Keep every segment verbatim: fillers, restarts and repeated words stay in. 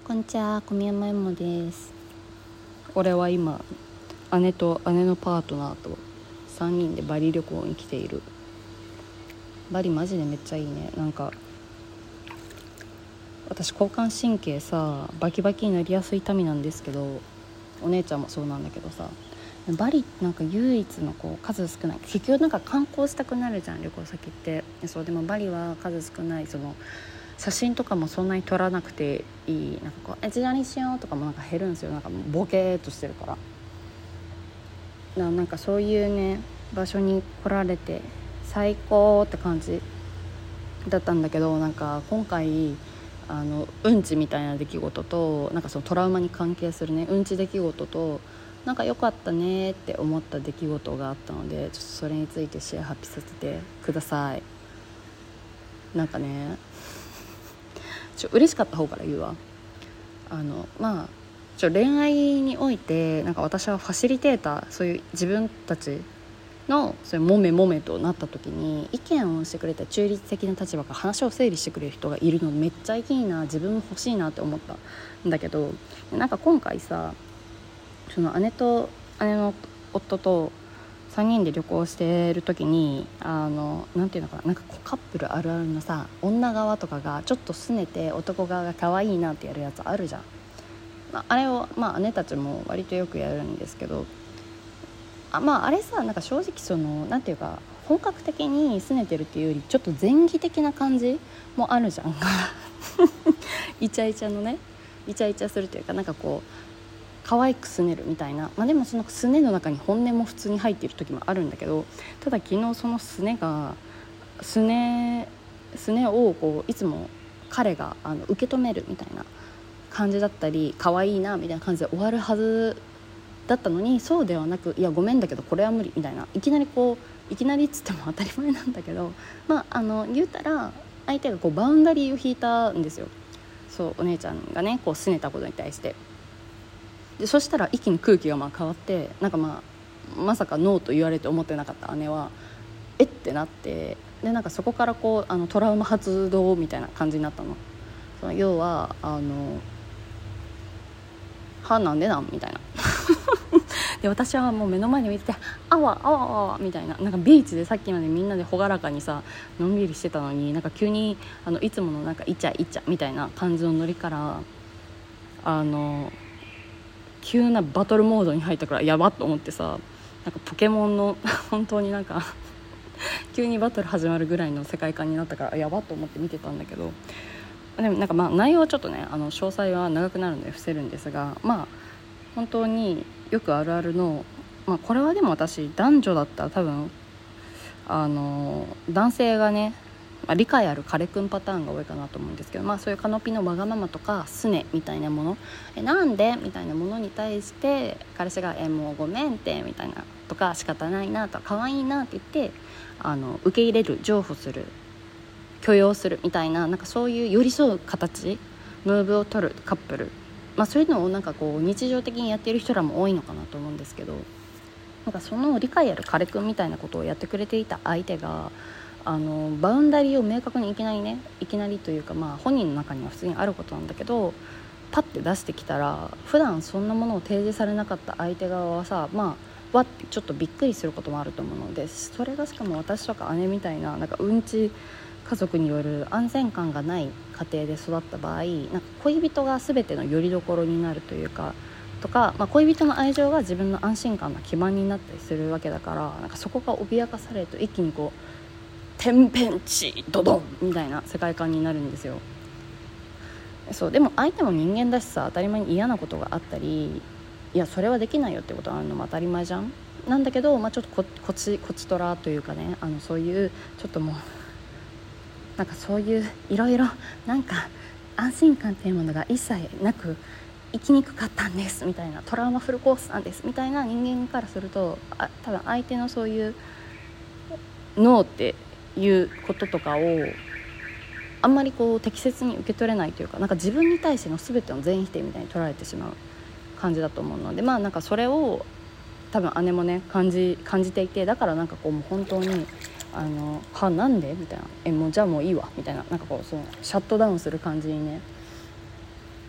こんにちは、小宮山えもです。俺は今姉と姉のパートナーとさんにんでバリ旅行に来ている。バリマジでめっちゃいいね。なんか私交感神経さバキバキになりやすい民なんですけど、お姉ちゃんもそうなんだけどさ、バリなんか唯一のこう数少ない、結局なんか観光したくなるじゃん、旅行先って。そうでもバリは数少ない、その写真とかもそんなに撮らなくていい、なんかこうえ自撮りしようとかもなんか減るんですよ。なんかもうボケーっとしてるから。ななんかそういうね場所に来られて最高って感じだったんだけど、なんか今回あのうんちみたいな出来事と、なんかそのトラウマに関係するねうんち出来事と、なんか良かったねって思った出来事があったので、ちょっとそれについてシェアハッピーさせてください。なんかねちょ嬉しかった方から言うわ。あのまあちょ恋愛においてなんか私はファシリテーター、そういう自分たちのそういうもめもめとなった時に意見をしてくれた中立的な立場から話を整理してくれる人がいるのめっちゃいいな、自分も欲しいなって思ったんだけど、なんか今回さ、その姉と姉の夫とさんにんで旅行してる時に、あのなんていうのかな、なんかこうカップルあるあるのさ、女側とかがちょっと拗ねて男側が可愛いなってやるやつあるじゃん。まあ、あれを、まあ、姉たちも割とよくやるんですけど、あ,、まあ、あれさ、なんか正直そのなんていうか本格的に拗ねてるっていうよりちょっと前戯的な感じもあるじゃんイチャイチャのね、イチャイチャするというか、なんかこう可愛く拗ねるみたいな、まあ、でもその拗ねの中に本音も普通に入っている時もあるんだけど、ただ昨日その拗ねが拗ね拗ねをこういつも彼があの受け止めるみたいな感じだったり、可愛いなみたいな感じで終わるはずだったのに、そうではなく、いやごめんだけどこれは無理みたいな、いきなりこういきなりっつっても当たり前なんだけど、まああの言うたら相手がこうバウンダリーを引いたんですよ。そうお姉ちゃんがねこう拗ねたことに対して。でそしたら一気に空気がまあ変わって、なんかまあまさかノーと言われて思ってなかった姉はえってなって、でなんかそこからこうあのトラウマ発動みたいな感じになったの。その要はあのはなんでなんみたいなで私はもう目の前に見ててあわあわあわみたいな、なんかビーチでさっきまでみんなで朗らかにさのんびりしてたのに、なんか急にあのいつものなんかイチャイチャみたいな感じのノリからあの急なバトルモードに入ったからやばっと思ってさ、なんかポケモンの本当になんか急にバトル始まるぐらいの世界観になったからやばっと思って見てたんだけど、でもなんかまあ内容はちょっとねあの詳細は長くなるので伏せるんですが、まあ本当によくあるあるの、まあ、これはでも私男女だったら多分あの男性がね、まあ、理解ある彼くんパターンが多いかなと思うんですけど、まあそういうカノピのわがままとかすねみたいなもの、えなんでみたいなものに対して彼氏がえもうごめんってみたいなとか、仕方ないなとか可愛いなって言ってあの受け入れる、譲歩する、許容するみたいな、なんかそういう寄り添う形ムーブを取るカップル、まあ、そういうのをなんかこう日常的にやっている人らも多いのかなと思うんですけど、なんかその理解ある彼くんみたいなことをやってくれていた相手があのバウンダリーを明確にいきなりねいきなりというか、まあ本人の中には普通にあることなんだけどパッて出してきたら、普段そんなものを提示されなかった相手側はさ、まあわってちょっとびっくりすることもあると思うので、それがしかも私とか姉みたいななんかうんち家族による安全感がない家庭で育った場合、なんか恋人が全ての拠り所になるというかとか、まあ、恋人の愛情が自分の安心感の基盤になったりするわけだから、なんかそこが脅かされると一気にこう天変地ドドンみたいな世界観になるんですよ。そうでも相手も人間だしさ、当たり前に嫌なことがあったり、いやそれはできないよってことがあるのも当たり前じゃん。なんだけど、まあ、ちょっとここちこちとらというかね、あのそういうちょっともうなんかそういういろいろなんか安心感っていうものが一切なく生きにくかったんですみたいな、トラウマフルコースなんですみたいな人間からすると、あ多分相手のそういうノーっていうこととかをあんまりこう適切に受け取れないというか、なんか自分に対しての全ての全否定みたいに取られてしまう感じだと思うので、まあなんかそれを多分姉もね感じ感じていて、だからなんかこうもう本当にあのはなんでみたいな、えもうじゃあもういいわみたいな、なんかこうそのシャットダウンする感じにね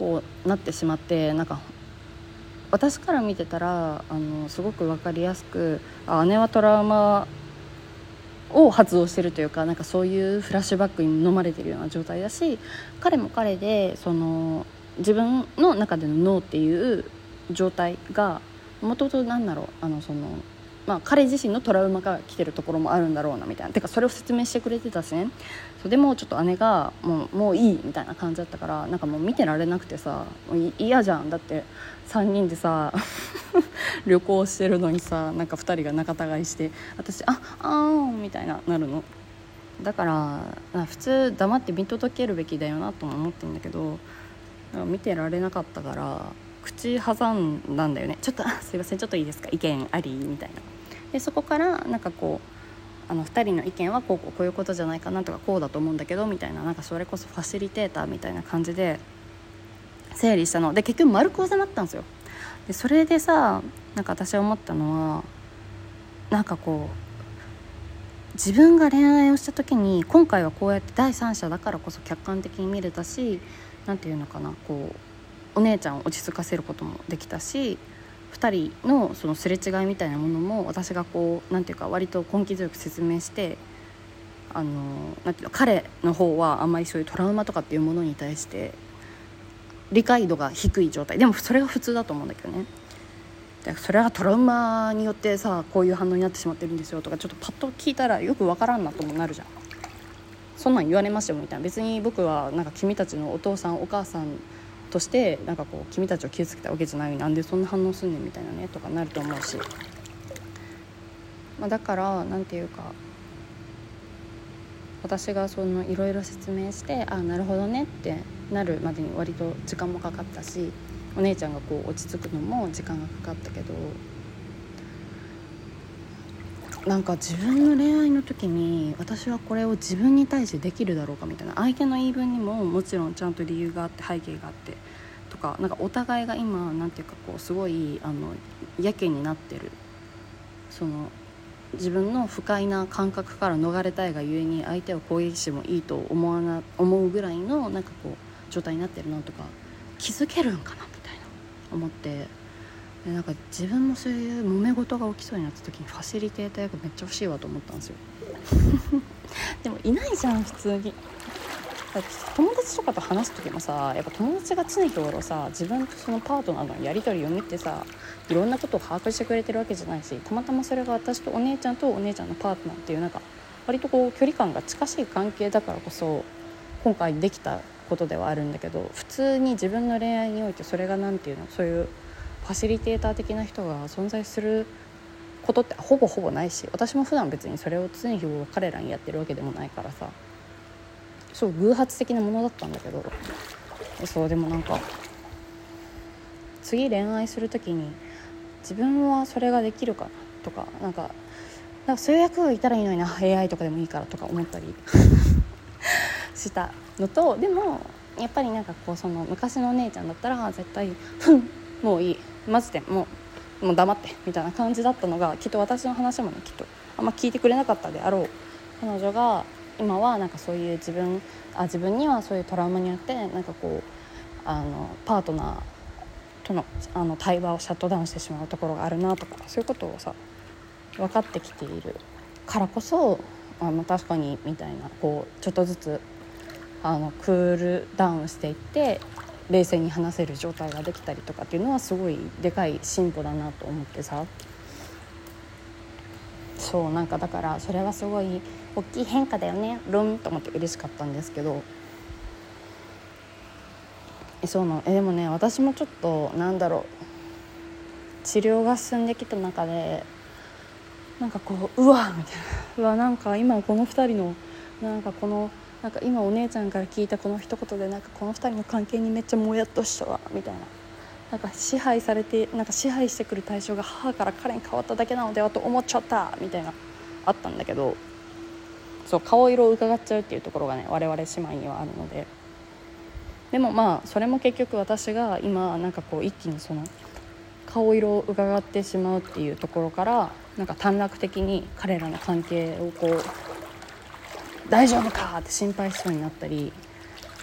こうなってしまって、なんか私から見てたらあのすごく分かりやすく、あ姉はトラウマを発動してるというか、なんかそういうフラッシュバックに飲まれてるような状態だし、彼も彼でその自分の中での脳っていう状態がもともとなんだろうあのそのまあ、彼自身のトラウマが来てるところもあるんだろうなみたいな、てかそれを説明してくれてたしね。そうでもちょっと姉がもう、もういいみたいな感じだったから、なんかもう見てられなくてさ、もう嫌じゃん、だってさんにんでさ旅行してるのにさ、なんかふたりが仲違いして私ああーんみたいななるの。だから普通黙って見届けるべきだよなとも思ってるんだけど、見てられなかったから口挟んだんだよね。ちょっとすいませんちょっといいですか、意見ありみたいな。でそこからなんかこうあのふたりの意見はこうこうこういうことじゃないかなとか、こうだと思うんだけどみたいな、なんかそれこそファシリテーターみたいな感じで整理したので、結局丸く収まったんですよ。でそれでさ、なんか私は思ったのは、なんかこう自分が恋愛をした時に、今回はこうやって第三者だからこそ客観的に見れたし、なんていうのかな、こうお姉ちゃんを落ち着かせることもできたし、ふたりのそのすれ違いみたいなものも私がこうなんていうか割と根気強く説明して、あのなんていうの、彼の方はあんまりそういうトラウマとかっていうものに対して理解度が低い状態でも、それが普通だと思うんだけどね。でそれはトラウマによってさこういう反応になってしまってるんですよとか、ちょっとパッと聞いたらよくわからんなともなるじゃん。そんなん言われましたよみたいな、別に僕はなんか君たちのお父さんお母さんとしてなんかこう君たちを傷つけたわけじゃないのに、なんでそんな反応すんねんみたいなねとかなると思うし、まあ、だからなんていうか、私がそのいろいろ説明して、あなるほどねってなるまでに割と時間もかかったし、お姉ちゃんがこう落ち着くのも時間がかかったけど、なんか自分の恋愛の時に私はこれを自分に対してできるだろうかみたいな、相手の言い分にももちろんちゃんと理由があって背景があってとか、なんかお互いが今なんていうかこうすごいあのやけになってる、その自分の不快な感覚から逃れたいがゆえに相手を攻撃してもいいと思わな思うぐらいのなんかこう状態になってるなとか気づけるんかなみたいな思って、でなんか自分もそういう揉め事が起きそうになった時にファシリテーター役めっちゃ欲しいわと思ったんですよでもいないじゃん普通に。だって友達とかと話す時もさ、やっぱ友達が常日頃さ自分とそのパートナーのやり取りを見てさ、いろんなことを把握してくれてるわけじゃないし、たまたまそれが私とお姉ちゃんとお姉ちゃんのパートナーっていうなんか割とこう距離感が近しい関係だからこそ今回できたことではあるんだけど、普通に自分の恋愛においてそれがなんていうの、そういうファシリテーター的な人が存在することってほぼほぼないし、私も普段別にそれを常日頃彼らにやってるわけでもないからさ、そう偶発的なものだったんだけど、そうでもなんか次恋愛するときに自分はそれができるかなとか、なんかなんかそういう役がいたらいいのにな、 エーアイ とかでもいいからとか思ったりしたのと、でもやっぱりなんかこうその昔のお姉ちゃんだったら絶対ふんもういいマジでもうもう黙ってみたいな感じだったのが、きっと私の話もねきっとあんま聞いてくれなかったであろう彼女が今はなんかそういう自分あ自分にはそういうトラウマによってなんかこうあのパートナーとの、あの対話をシャットダウンしてしまうところがあるなとか、そういうことをさ分かってきているからこそ、あの確かにみたいなこうちょっとずつあのクールダウンしていって冷静に話せる状態ができたりとかっていうのはすごいでかい進歩だなと思ってさ、そうなんかだからそれはすごい大きい変化だよねルンと思って嬉しかったんですけど、えそうなえでもね私もちょっとなんだろう治療が進んできた中でなんかこううわみたいな、うわなんか今このふたりのなんかこのなんか今お姉ちゃんから聞いたこの一言でなんかこのふたりの関係にめっちゃもやっとしたわみたいな、なんか支配されてなんか支配してくる対象が母から彼に変わっただけなのではと思っちゃったみたいなあったんだけど、そう顔色を伺っちゃうっていうところがね我々姉妹にはあるので、でもまあそれも結局私が今なんかこう一気にその顔色を伺ってしまうっていうところからなんか短絡的に彼らの関係をこう大丈夫かって心配しそうになったり、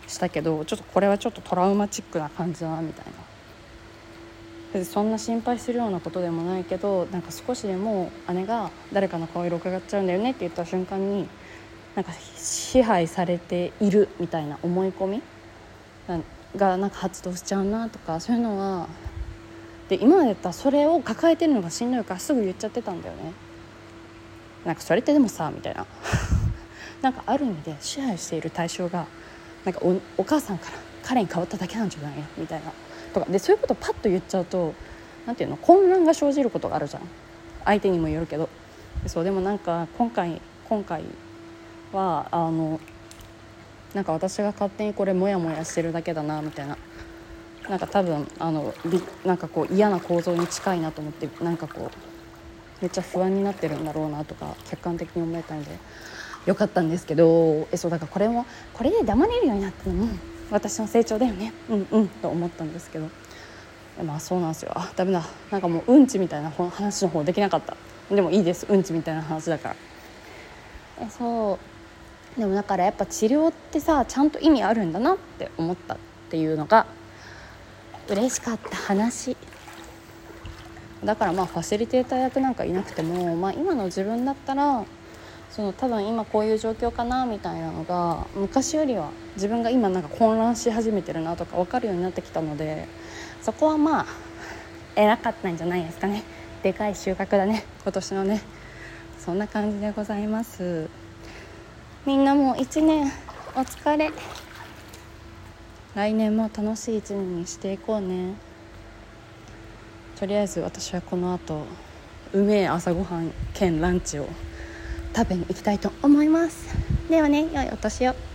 したけど、ちょっとこれはちょっとトラウマチックな感じだなみたいな。別にそんな心配するようなことでもないけど、なんか少しでも姉が誰かの顔色を伺っちゃうんだよねって言った瞬間に、なんか支配されているみたいな思い込みがなんか発動しちゃうなとか、そういうのはで、今までだったらそれを抱えてるのがしんどいからすぐ言っちゃってたんだよね。なんかそれってでもさみたいななんかある意味で支配している対象がなんか お, お母さんから彼に変わっただけなんじゃないみたいなとかで、そういうことをパッと言っちゃうと、なんていうの、混乱が生じることがあるじゃん、相手にもよるけど。そうでもなんか今回今回はあのなんか私が勝手にこれモヤモヤしてるだけだなみたいな、なんか多分あのなんかこう嫌な構造に近いなと思って、なんかこうめっちゃ不安になってるんだろうなとか客観的に思えたんでよかったんですけど、えそうだからこれもこれで黙れるようになったのも私の成長だよね、うんうんと思ったんですけど、まあそうなんですよ。あ、ダメだ、なんかもううんちみたいな話の方できなかった。でもいいです、うんちみたいな話だから。えそうでもだからやっぱ治療ってさ、ちゃんと意味あるんだなって思ったっていうのが嬉しかった話だから、まあファシリテーター役なんかいなくても、まあ、今の自分だったらその多分今こういう状況かなみたいなのが昔よりは自分が今なんか混乱し始めてるなとか分かるようになってきたので、そこはまあ偉かったんじゃないですかね。でかい収穫だね今年のね。そんな感じでございます。みんなもいちねんお疲れ。来年も楽しいいちねんにしていこうね。とりあえず私はこの後うめえ朝ごはん兼ランチを食べに行きたいと思います。ではね、良いお年を。